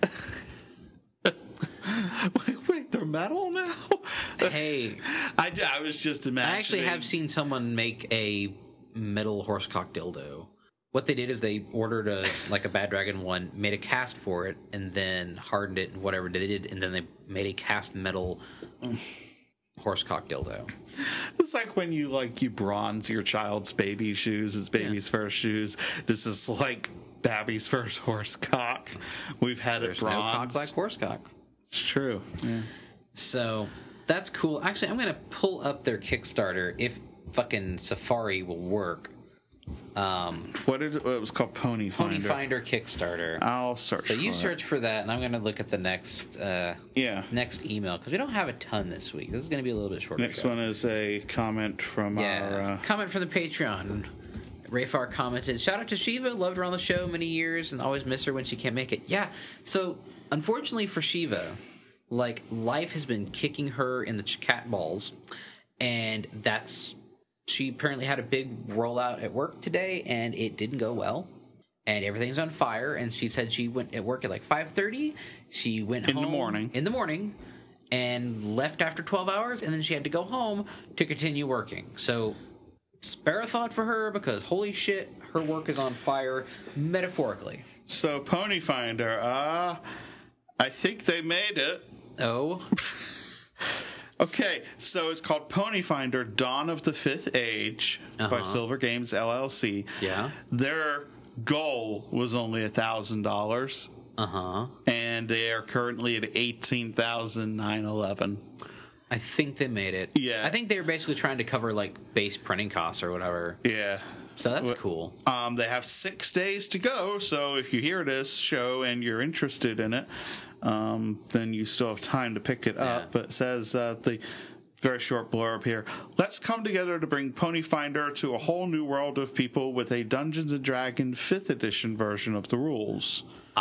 Wait, they're metal now? Hey, I was just imagining. I actually have seen someone make a metal horsecock dildo. What they did is they ordered a Bad Dragon one, made a cast for it, and then hardened it and whatever they did, and then they made a cast metal horsecock dildo. It's like when you bronze your child's baby shoes, his baby's first shoes. This is like Babby's first horsecock. We've had There's it bronze. no cock like horsecock. It's true. Yeah. So that's cool. Actually, I'm going to pull up their Kickstarter if fucking Safari will work. It was called Pony Finder. Pony Finder Kickstarter. I'll search. So you search for that, and I'm going to look at the next email because we don't have a ton this week. This is going to be a little bit shorter. Next one is a comment from our comment from the Patreon. Rayfar commented, shout out to Shiva, loved her on the show many years and always miss her when she can't make it. Yeah, so unfortunately for Shiva, like, life has been kicking her in the cat balls, and she apparently had a big rollout at work today, and it didn't go well, and everything's on fire, and she said she went at work at like 5:30, she went home in the morning, and left after 12 hours, and then she had to go home to continue working. So spare a thought for her, because holy shit, her work is on fire, metaphorically. So, Pony Finder, I think they made it. Oh. Okay, so it's called Pony Finder: Dawn of the Fifth Age by Silver Games LLC. Yeah. Their goal was only $1,000. And they are currently at $18,911. I think they made it. Yeah. I think they were basically trying to cover like base printing costs or whatever. Yeah. So that's cool. They have 6 days to go, so if you hear this show and you're interested in it, then you still have time to pick it up. But it says the very short blurb here. Let's come together to bring Pony Finder to a whole new world of people with a Dungeons & Dragons 5th edition version of the rules.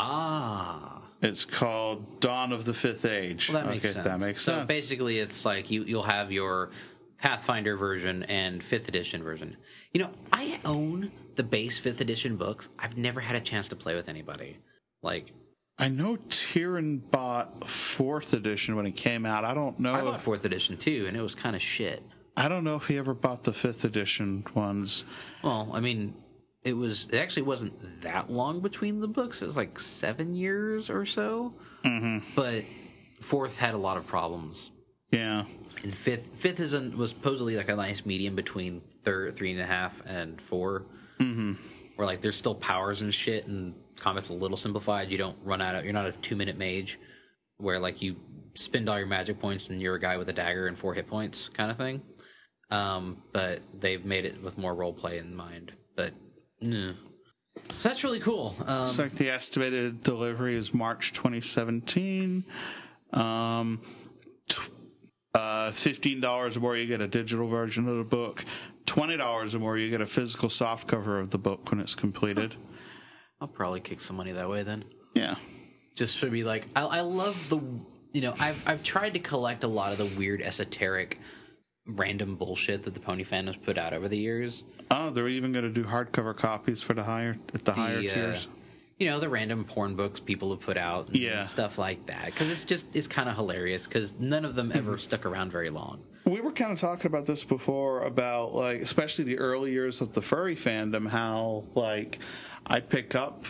It's called Dawn of the Fifth Age. Well, that makes sense. That makes sense. So basically, it's like you'll have your Pathfinder version and 5th edition version. You know, I own the base 5th edition books. I've never had a chance to play with anybody. Like, I know Tyrion bought 4th edition when it came out. I don't know. I bought 4th edition too, and it was kind of shit. I don't know if he ever bought the 5th edition ones. Well, I mean, it actually wasn't that long between the books. It was like 7 years or so. But 4th had a lot of problems. Yeah. And 5th was supposedly like a nice medium between 3.5 and 4. Where like there's still powers and shit, and combat's a little simplified. You don't run out of, you're not a 2-minute mage where like you spend all your magic points and you're a guy with a dagger and 4 hit points kind of thing. But they've made it with more role play in mind. But so that's really cool. Looks like the estimated delivery is March 2017. $15 or more, you get a digital version of the book. $20 or more, you get a physical softcover of the book when it's completed. I'll probably kick some money that way then. Yeah. Just to be like, I love the, you know, I've tried to collect a lot of the weird esoteric random bullshit that the Pony fandoms put out over the years. Oh, they're even going to do hardcover copies for the higher tiers. You know, the random porn books people have put out and stuff like that. Because it's kind of hilarious because none of them ever stuck around very long. We were kind of talking about this before about, like, especially the early years of the furry fandom, how, like, I'd pick up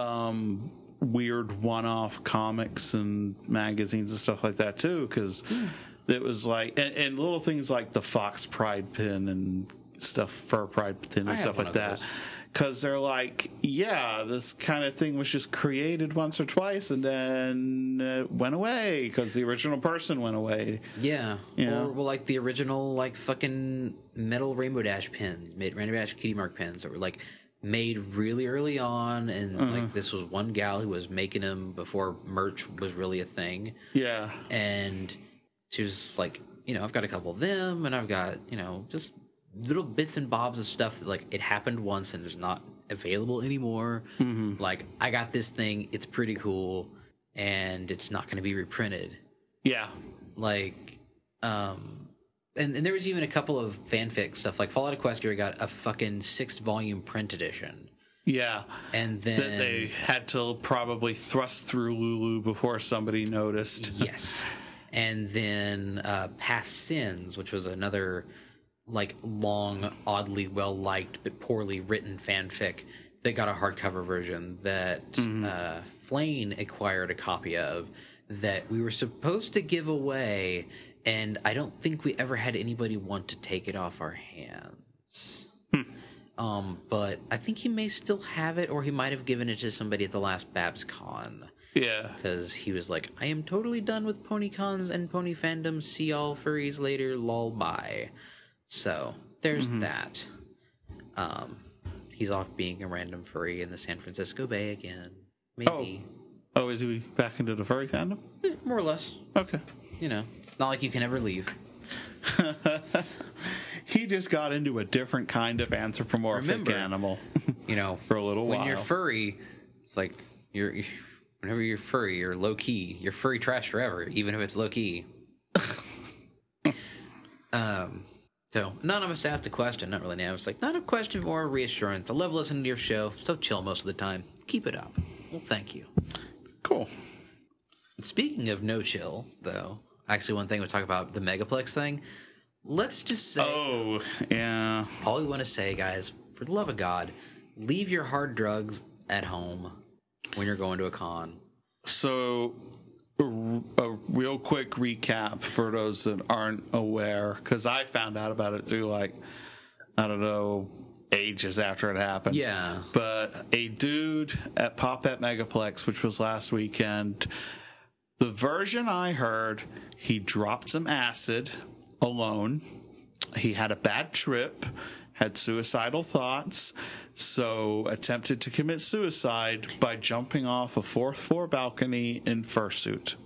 weird one-off comics and magazines and stuff like that, too, because it was like, and little things like the Fox Pride pin and stuff, Fur Pride pin and stuff like that. Because they're like, yeah, this kind of thing was just created once or twice and then it went away because the original person went away. Yeah. Or well, like the original, like, fucking metal Rainbow Dash pins, Rainbow Dash Kitty Mark pins that were, like, made really early on. And, like, this was one gal who was making them before merch was really a thing. Yeah. And she was like, you know, I've got a couple of them and I've got, you know, just little bits and bobs of stuff that, like, it happened once and is not available anymore. Like, I got this thing, it's pretty cool, and it's not going to be reprinted. Yeah. Like, and there was even a couple of fanfic stuff, like Fallout Equestria got a fucking 6-volume print edition. Yeah. And then that they had to probably thrust through Lulu before somebody noticed. Yes. And then Past Sins, which was another, like, long, oddly well-liked but poorly written fanfic that got a hardcover version that Flane acquired a copy of that we were supposed to give away, and I don't think we ever had anybody want to take it off our hands. But I think he may still have it, or he might have given it to somebody at the last BabsCon. Yeah. Because he was like, I am totally done with PonyCons and pony fandom. See y'all furries later. Lol, bye. So there's that. He's off being a random furry in the San Francisco Bay again. Maybe. Oh, is he back into the furry fandom? More or less. Okay. You know, it's not like you can ever leave. he just got into a different kind of anthropomorphic animal. You know, for a little while. When you're furry, it's like whenever you're furry, you're low key. You're furry trash forever, even if it's low key. So Anonymous asked a question, not really anonymous, like not a question, more reassurance. I love listening to your show. So chill most of the time. Keep it up. Well, thank you. Cool. Speaking of no chill, though, actually one thing we talk about the Megaplex thing. Let's just say, oh yeah, all we want to say, guys, for the love of God, leave your hard drugs at home when you're going to a con. So, a real quick recap for those that aren't aware, because I found out about it through, like, I don't know, ages after it happened. Yeah. But a dude at Pop at Megaplex, which was last weekend, the version I heard, he dropped some acid alone. He had a bad trip, had suicidal thoughts, so attempted to commit suicide by jumping off a fourth floor balcony in fursuit.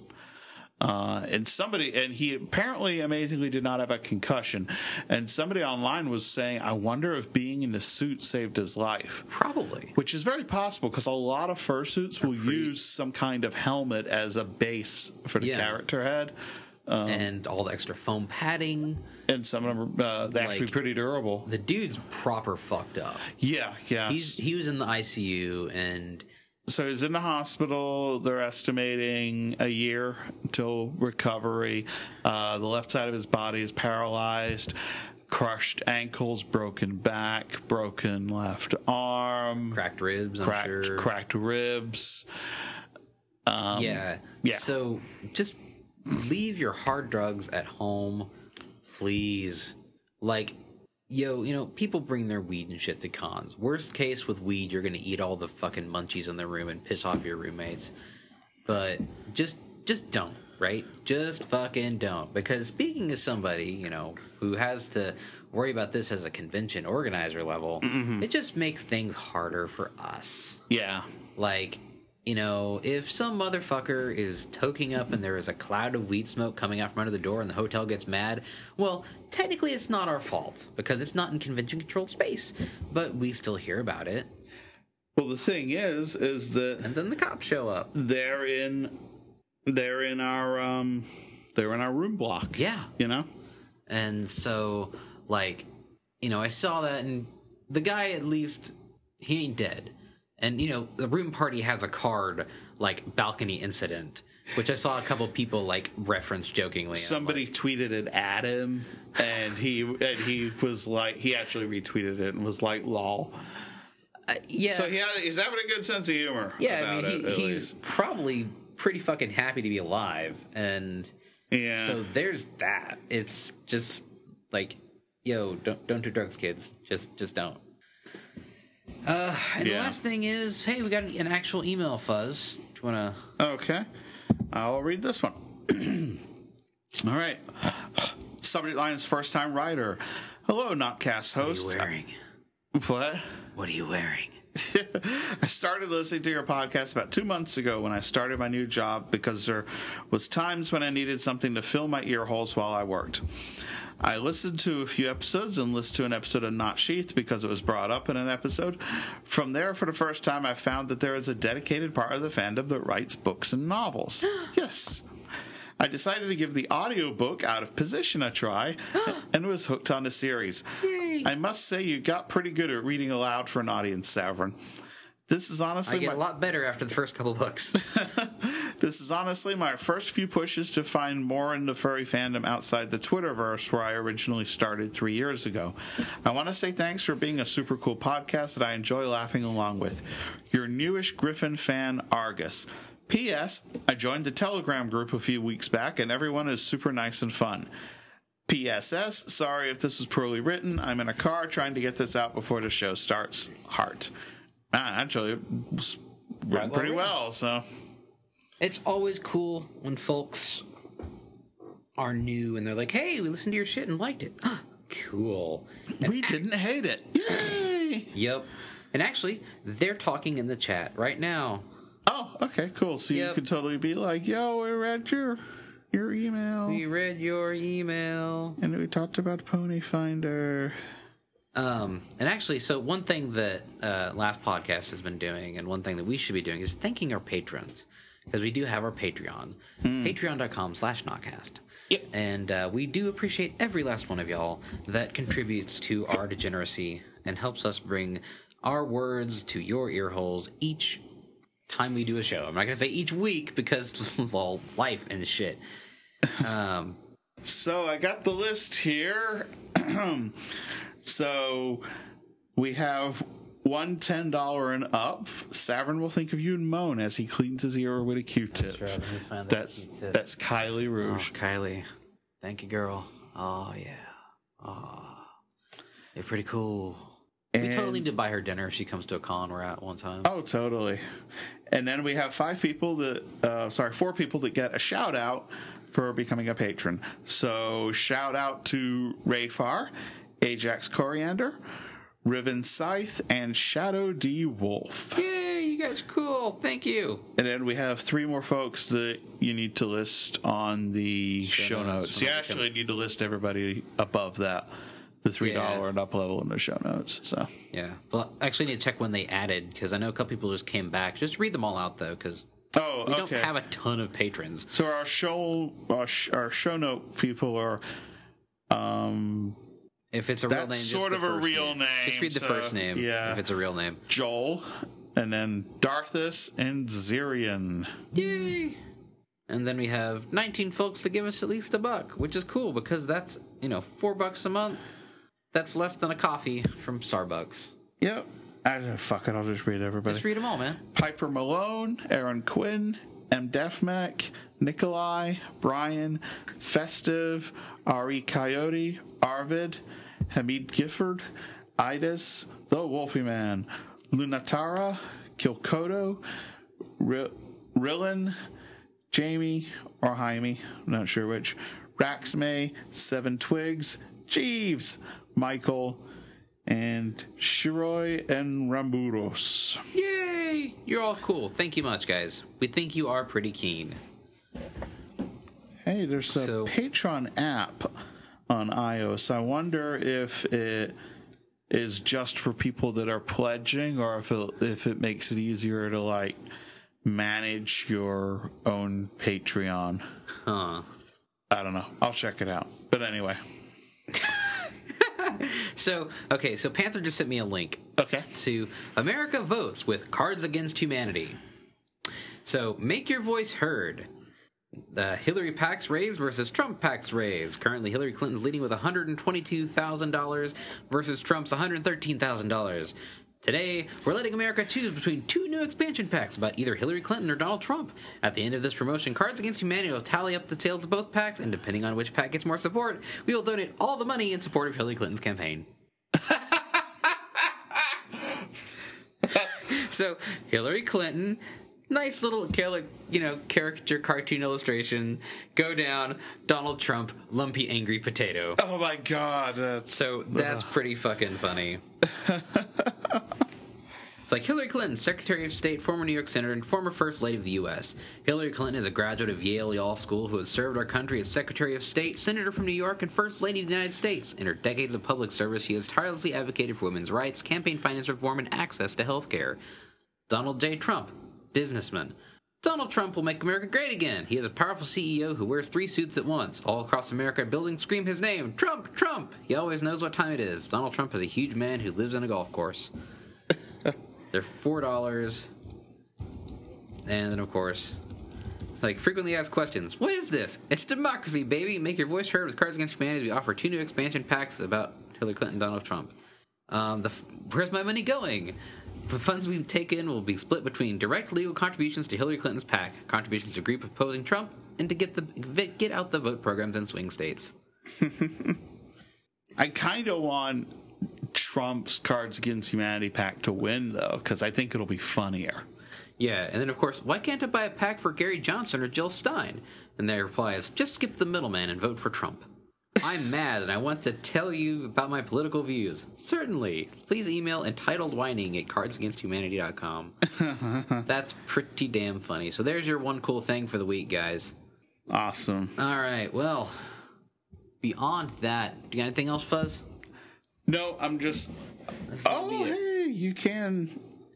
And he apparently amazingly did not have a concussion. And somebody online was saying, I wonder if being in the suit saved his life. Probably. Which is very possible, because a lot of fursuits will use some kind of helmet as a base for the character head. And all the extra foam padding. And some of them are they have to be pretty durable. The dude's proper fucked up. Yeah. He was in the ICU, and so he's in the hospital. They're estimating a year until recovery. The left side of his body is paralyzed, crushed ankles, broken back, broken left arm, cracked ribs. Cracked ribs. Yeah. So just leave your hard drugs at home, please. Like, people bring their weed and shit to cons. Worst case with weed, you're gonna eat all the fucking munchies in the room and piss off your roommates. But just don't, right? Just fucking don't. Because speaking as somebody, who has to worry about this as a convention organizer level, it just makes things harder for us. Yeah. Like, if some motherfucker is toking up and there is a cloud of weed smoke coming out from under the door and the hotel gets mad, well, technically it's not our fault because it's not in convention-controlled space. But we still hear about it. Well, the thing is that... And then the cops show up. They're in our room block. Yeah. And so, I saw that, and the guy, at least, he ain't dead. And, the room party has a card, balcony incident, which I saw a couple people, reference jokingly. Somebody tweeted it at him, and he was he actually retweeted it and was like, lol. Yeah. So he's having a good sense of humor. Yeah, he's probably pretty fucking happy to be alive. And so there's that. It's just don't do drugs, kids. Just don't. And the last thing is, hey, we got an actual email, Fuzz. Do you want to... Okay. I'll read this one. All right. Subject line is first time writer. Hello, Notcast host. What are you wearing? What? What are you wearing? I started listening to your podcast about 2 months ago when I started my new job because there was times when I needed something to fill my ear holes while I worked. I listened to a few episodes and listened to an episode of Not Sheath because it was brought up in an episode. From there, for the first time, I found that there is a dedicated part of the fandom that writes books and novels. Yes. I decided to give the audiobook Out of Position a try and was hooked on the series. Yay. I must say you got pretty good at reading aloud for an audience, Savron. This is honestly I get a lot better after the first couple books. This is honestly my first few pushes to find more in the furry fandom outside the Twitterverse where I originally started 3 years ago. I want to say thanks for being a super cool podcast that I enjoy laughing along with. Your newish Griffin fan, Argus. P.S. I joined the Telegram group a few weeks back and everyone is super nice and fun. P.S.S. Sorry if this is poorly written. I'm in a car trying to get this out before the show starts. Heart. Actually, it was written pretty well, so... It's always cool when folks are new and they're like, hey, we listened to your shit and liked it. Cool. And we didn't hate it. Yay! Yep. And actually, they're talking in the chat right now. Oh, okay, cool. So you could totally be like, yo, we read your your email. We read your email. And we talked about Pony Finder. And actually, so one thing that last podcast has been doing, and one thing that we should be doing, is thanking our patrons. Because we do have our Patreon. Patreon.com/Notcast. Yep. And we do appreciate every last one of y'all that contributes to our degeneracy and helps us bring our words to your ear holes each time we do a show. I'm not going to say each week because, well, life and shit. So I got the list here. So we have one $10 and up. Savern will think of you and moan as he cleans his ear with a Q-tip. That's right. Let me find That's Kylie Rouge. Oh, Kylie. Thank you, girl. Oh, yeah. Oh. You're pretty cool. We totally need to buy her dinner if she comes to a con we're at one time. Oh, totally. And then we have four people that get a shout out for becoming a patron. So shout out to Ray Farr, Ajax Coriander, Riven Scythe, and Shadow D. Wolf. Yay, you guys are cool. Thank you. And then we have three more folks that you need to list on the show notes. You actually need to list everybody above that. The $3 and up level in the show notes. So yeah, well, I actually need to check when they added because I know a couple people just came back. Just read them all out though, because we don't have a ton of patrons. So our show note people are, if it's a real name, that's sort of a real name. Just read the first name. Yeah, if it's a real name. Joel, and then Darthus and Zirian. Yay! And then we have 19 folks that give us at least $1, which is cool because that's $4 a month. That's less than a coffee from Starbucks. Yep. Fuck it, I'll just read everybody. Just read them all, man. Piper Malone, Aaron Quinn, M. Defmac, Nikolai, Brian, Festive, Ari Coyote, Arvid, Hamid Gifford, Idis, The Wolfie Man, Lunatara, Kilkoto, Rillan, Jamie, or Jaime, I'm not sure which, Raxmay, Seven Twigs, Jeeves, Michael, and Shiroi and Ramburos. Yay! You're all cool. Thank you much, guys. We think you are pretty keen. Hey, there's a Patreon app on iOS. I wonder if it is just for people that are pledging or if it makes it easier to, manage your own Patreon. Huh. I don't know. I'll check it out. But anyway. So Panther just sent me a link. Okay. To America Votes with Cards Against Humanity. So make your voice heard. Hillary PAC's raise versus Trump PAC's raise. Currently, Hillary Clinton's leading with $122,000 versus Trump's $113,000. Today, we're letting America choose between two new expansion packs about either Hillary Clinton or Donald Trump. At the end of this promotion, Cards Against Humanity will tally up the sales of both packs, and depending on which pack gets more support, we will donate all the money in support of Hillary Clinton's campaign. So, Hillary Clinton, nice little caricature cartoon illustration, go down, Donald Trump, lumpy angry potato. Oh my god, that's pretty fucking funny. It's like Hillary Clinton, Secretary of State, former New York Senator, and former First Lady of the U.S. Hillary Clinton is a graduate of Yale Law School who has served our country as Secretary of State, Senator from New York, and First Lady of the United States. In her decades of public service, she has tirelessly advocated for women's rights, campaign finance reform, and access to health care. Donald J. Trump, businessman. Donald Trump will make America great again. He is a powerful CEO who wears 3 suits at once. All across America, buildings scream his name. Trump, Trump! He always knows what time it is. Donald Trump is a huge man who lives on a golf course. They're $4. And then, of course, it's like frequently asked questions. What is this? It's democracy, baby. Make your voice heard with Cards Against Humanity. We offer 2 new expansion packs about Hillary Clinton and Donald Trump. Where's my money going? The funds we take in will be split between direct legal contributions to Hillary Clinton's PAC, contributions to group opposing Trump, and to get out the vote programs in swing states. I kind of want Trump's Cards Against Humanity pack to win, though, because I think it'll be funnier. Yeah, and then, of course, why can't I buy a pack for Gary Johnson or Jill Stein? And their reply is, just skip the middleman and vote for Trump. I'm mad and I want to tell you about my political views. Certainly. Please email entitledwhining@cardsagainsthumanity.com. That's pretty damn funny. So there's your one cool thing for the week, guys. Awesome. All right. Well, beyond that, do you got anything else, Fuzz? No, I'm just. Oh, hey, you can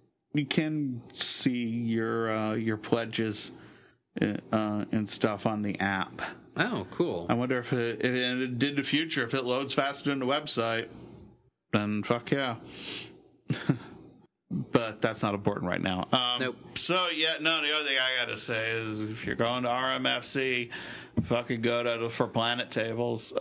see your pledges and stuff on the app. Oh, cool. I wonder if it did in the future, if it loads faster than the website, then fuck yeah. But that's not important right now. Nope. So, yeah, no, the other thing I got to say is if you're going to RMFC, fucking go for Planet Tables.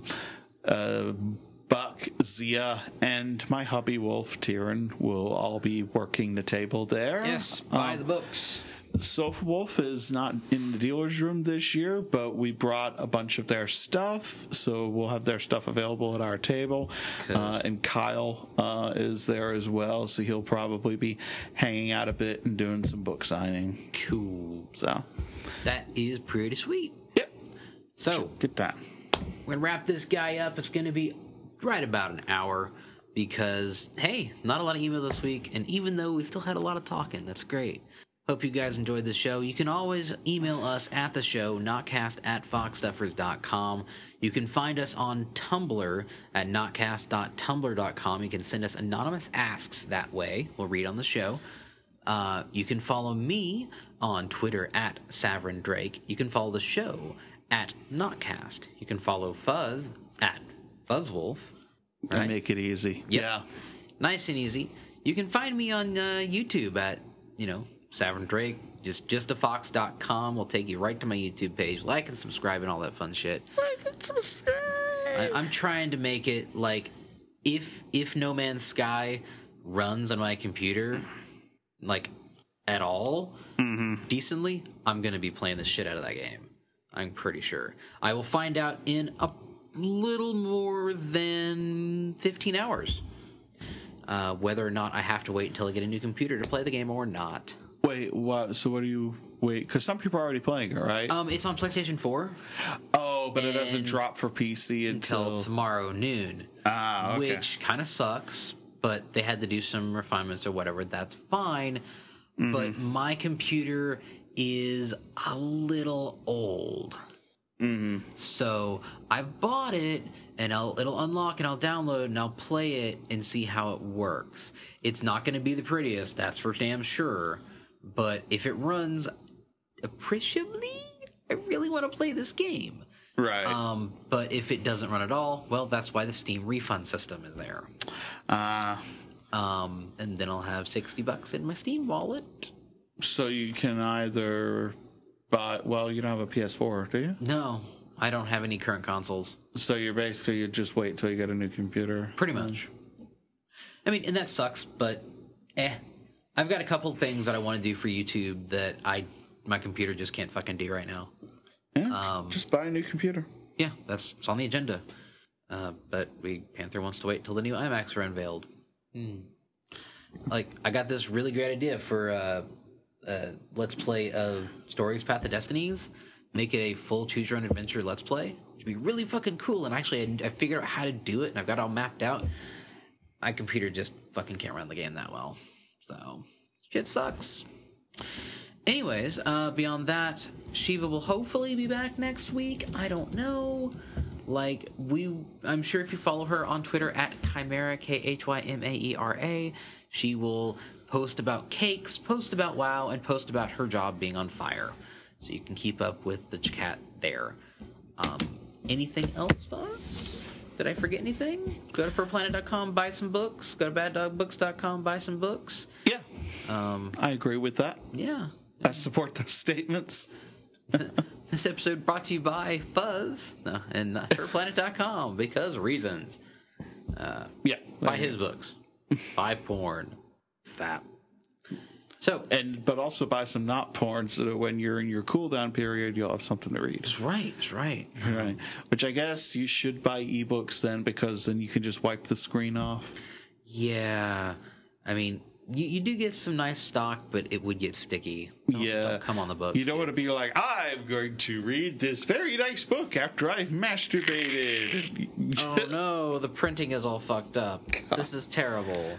Buck, Zia, and my hubby Wolf, Tyrion, will all be working the table there. Yes, buy the books. Sofa Wolf is not in the dealer's room this year, but we brought a bunch of their stuff, so we'll have their stuff available at our table. And Kyle is there as well, so he'll probably be hanging out a bit and doing some book signing. Cool. So that is pretty sweet. Yep. So get that. We're gonna wrap this guy up. It's gonna be right about an hour because hey, not a lot of emails this week, and even though we still had a lot of talking, that's great. Hope you guys enjoyed the show. You can always email us at the show, notcast@foxstuffers.com. You can find us on Tumblr at notcast.tumblr.com. You can send us anonymous asks that way. We'll read on the show. You can follow me on Twitter at Savrin Drake. You can follow the show at Notcast. You can follow Fuzz at Fuzzwolf. Right? Make it easy. Yep. Yeah. Nice and easy. You can find me on YouTube at, Savrin Drake, justafox.com will take you right to my YouTube page. Like and subscribe and all that fun shit. Like and subscribe. I'm trying to make it like if No Man's Sky runs on my computer, like at all, decently, I'm gonna be playing the shit out of that game. I'm pretty sure. I will find out in a little more than 15 hours whether or not I have to wait until I get a new computer to play the game or not. Wait, what? So what do you wait? Because some people are already playing it, right? It's on PlayStation 4. Oh, but it doesn't drop for PC until tomorrow noon. Ah, okay. Which kind of sucks, but they had to do some refinements or whatever. That's fine. But my computer is a little old. So I've bought it, and it'll unlock, and I'll download, and I'll play it and see how it works. It's not going to be the prettiest, that's for damn sure. But if it runs appreciably, I really want to play this game. Right. But if it doesn't run at all, well, that's why the Steam refund system is there. And then I'll have $60 in my Steam wallet. So you can either buy. Well, you don't have a PS4, do you? No, I don't have any current consoles. So you just wait till you get a new computer. Pretty much. I mean, and that sucks, but I've got a couple things that I want to do for YouTube that my computer just can't fucking do right now. Yeah, just buy a new computer. Yeah, it's on the agenda. But Panther wants to wait till the new iMacs are unveiled. Like, I got this really great idea for Let's Play of Stories Path of Destinies. Make it a full choose your own adventure Let's Play. It'd be really fucking cool. And actually, I figured out how to do it, and I've got it all mapped out. My computer just fucking can't run the game that well. So, shit sucks. Anyways, beyond that, Shiva will hopefully be back next week. I don't know. I'm sure if you follow her on Twitter at Chimera, Chymaera, she will post about cakes, post about WoW, and post about her job being on fire. So you can keep up with the cat there. Anything else, Fuzz? Did I forget anything? Go to FurPlanet.com, buy some books. Go to BadDogBooks.com, buy some books. Yeah. I agree with that. Yeah. I support those statements. This episode brought to you by Fuzz and FurPlanet.com because reasons. Yeah. Buy his books. Buy porn. Fap. So, but also buy some not porn so that when you're in your cooldown period, you'll have something to read. That's right. Right. Which I guess you should buy ebooks then, because then you can just wipe the screen off. Yeah. I mean, you do get some nice stock, but it would get sticky. Don't come on the book. You don't want to be like, I'm going to read this very nice book after I've masturbated. Oh no, the printing is all fucked up. This is terrible.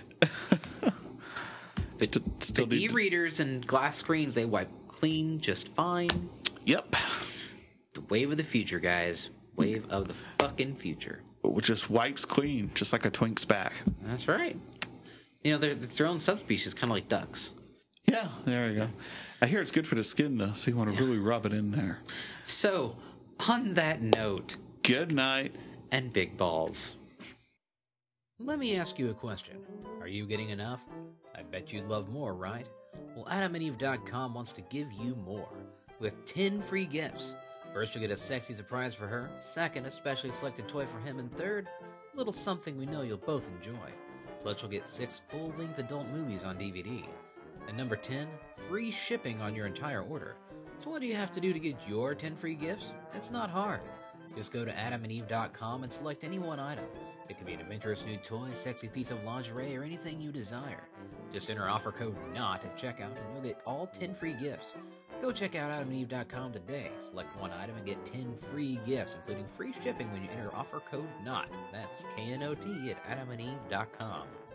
The e-readers and glass screens, they wipe clean just fine. Yep. Wave of the future, guys. Wave of the fucking future. It just wipes clean, just like a twink's back. That's right. You know, they're their own subspecies, kind of like ducks. Yeah, there you go. I hear it's good for the skin, though, so you want to really rub it in there. So, on that note, good night. And big balls. Let me ask you a question. Are you getting enough? I bet you'd love more, right? Well, AdamandEve.com wants to give you more with 10 free gifts. First, you'll get a sexy surprise for her. Second, a specially selected toy for him. And third, a little something we know you'll both enjoy. Plus, you'll get 6 full-length adult movies on DVD. And number 10, free shipping on your entire order. So what do you have to do to get your 10 free gifts? It's not hard. Just go to AdamandEve.com and select any one item. It could be an adventurous new toy, sexy piece of lingerie, or anything you desire. Just enter offer code NOT at checkout and you'll get all 10 free gifts. Go check out AdamandEve.com today. Select one item and get 10 free gifts, including free shipping when you enter offer code NOT. That's KNOT at AdamandEve.com.